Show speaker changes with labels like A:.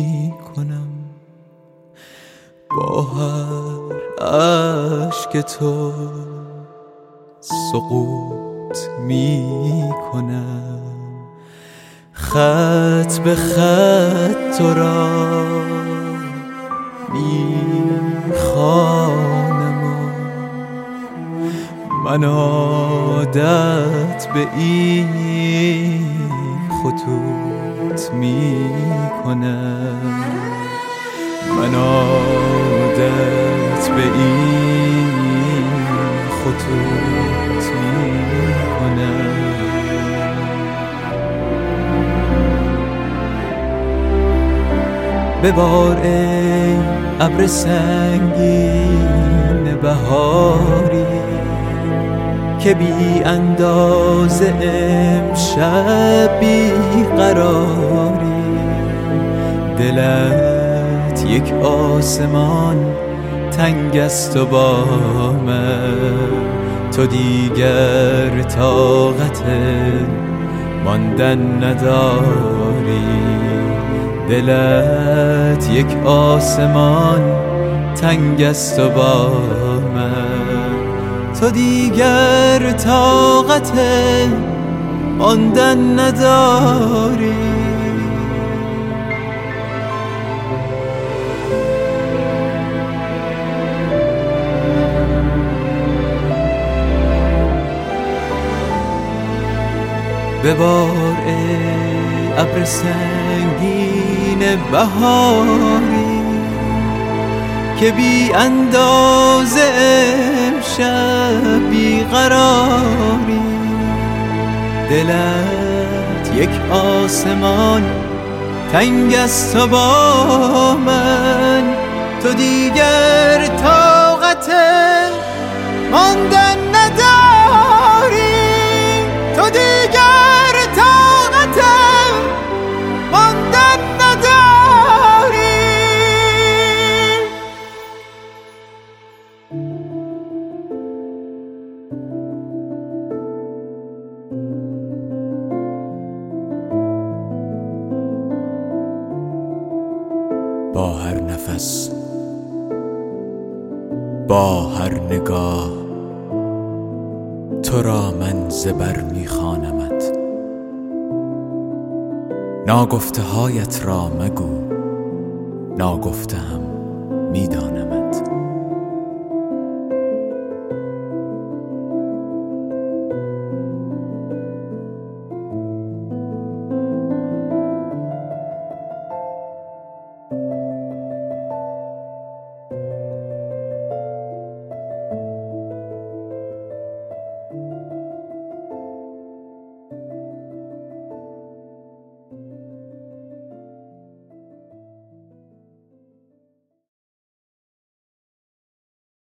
A: می کنم، با هر اشک تو سقوط می کنم، خط به خط تو را می خوانم و من عادت به این خطوط می کنم، من عادت به این خطوط می کنم. ببار ای ابر سنگین بهاری که بی اندازه امشب بی قراری، دلت یک آسمان تنگ است و با من تو دیگر طاقت ماندن نداری، دلت یک آسمان تنگ است و با من تو دیگر طاقت ماندن نداری. ببار ای ابر سنگین بهاری که بی اندازه امشب بی قراری، دلت یک آسمان تنگ است و با من تو دیگر طاقت ماندن نداری، تو دیگر طاقت ماندن نداری. با هر نفس، با هر نگاه تو را من زبر می‌خوانمت، ناگفته هایت را مگو، ناگفته هم می‌دانم.